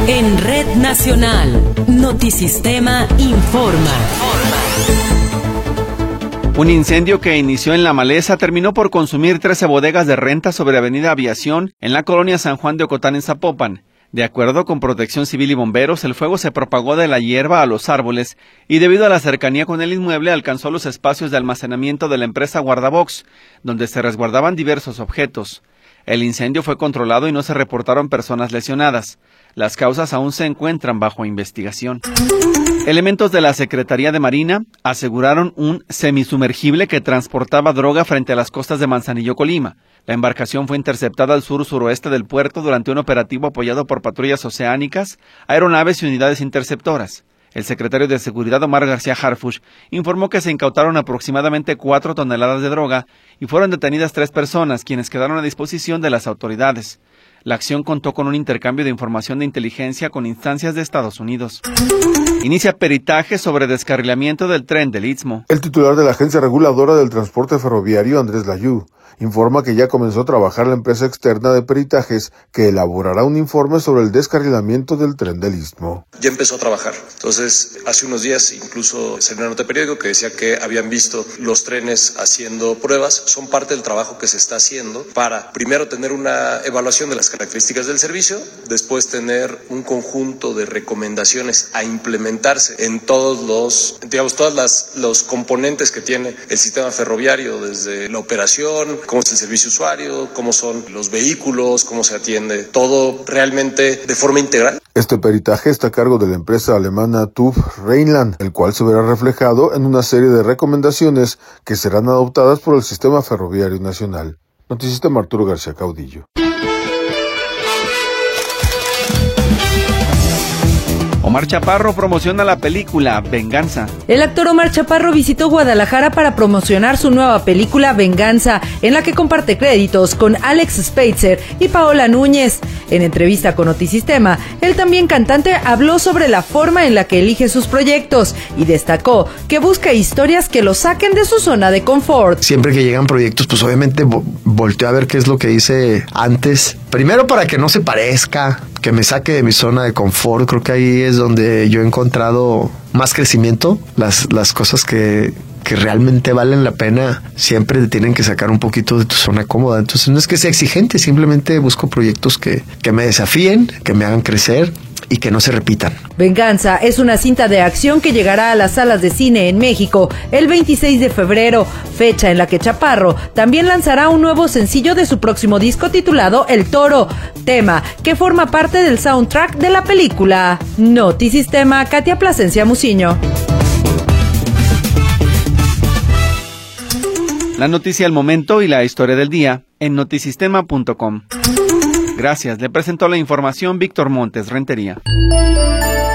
En Red Nacional, Notisistema informa. Un incendio que inició en La Maleza terminó por consumir 13 bodegas de renta sobre Avenida Aviación en la colonia San Juan de Ocotán en Zapopan. De acuerdo con Protección Civil y bomberos, el fuego se propagó de la hierba a los árboles y debido a la cercanía con el inmueble alcanzó los espacios de almacenamiento de la empresa Guardabox, donde se resguardaban diversos objetos. El incendio fue controlado y no se reportaron personas lesionadas. Las causas aún se encuentran bajo investigación. Elementos de la Secretaría de Marina aseguraron un semisumergible que transportaba droga frente a las costas de Manzanillo, Colima. La embarcación fue interceptada al sur-suroeste del puerto durante un operativo apoyado por patrullas oceánicas, aeronaves y unidades interceptoras. El secretario de Seguridad, Omar García Harfuch, informó que se incautaron aproximadamente 4 toneladas de droga y fueron detenidas 3 personas, quienes quedaron a disposición de las autoridades. La acción contó con un intercambio de información de inteligencia con instancias de Estados Unidos. Inicia peritaje sobre descarrilamiento del tren del Istmo. El titular de la Agencia Reguladora del Transporte Ferroviario, Andrés Layú, informa que ya comenzó a trabajar la empresa externa de peritajes que elaborará un informe sobre el descarrilamiento del tren del Istmo. Ya empezó a trabajar. Entonces, hace unos días incluso salió una nota de periódico que decía que habían visto los trenes haciendo pruebas. Son parte del trabajo que se está haciendo para primero tener una evaluación de las características del servicio, después tener un conjunto de recomendaciones a implementarse en todos los componentes que tiene el sistema ferroviario, desde la operación, cómo es el servicio usuario, cómo son los vehículos, cómo se atiende, todo realmente de forma integral. Este peritaje está a cargo de la empresa alemana TÜV Rheinland, el cual se verá reflejado en una serie de recomendaciones que serán adoptadas por el Sistema Ferroviario Nacional. Notisistema Arturo García Caudillo. Omar Chaparro promociona la película Venganza. El actor Omar Chaparro visitó Guadalajara para promocionar su nueva película Venganza, en la que comparte créditos con Alex Spitzer y Paola Núñez. En entrevista con Notisistema, el también cantante habló sobre la forma en la que elige sus proyectos y destacó que busca historias que lo saquen de su zona de confort. Siempre que llegan proyectos, pues obviamente volteo a ver qué es lo que hice antes. Primero para que no se parezca, que me saque de mi zona de confort. Creo que ahí es donde yo he encontrado más crecimiento. Las cosas que realmente valen la pena siempre te tienen que sacar un poquito de tu zona cómoda. Entonces no es que sea exigente, simplemente busco proyectos que me desafíen, que me hagan crecer y que no se repitan. Venganza es una cinta de acción que llegará a las salas de cine en México el 26 de febrero, fecha en la que Chaparro también lanzará un nuevo sencillo de su próximo disco titulado El Toro, tema que forma parte del soundtrack de la película. Notisistema, Katia Plasencia Muciño. La noticia al momento y la historia del día en notisistema.com. Gracias, le presentó la información Víctor Montes Rentería.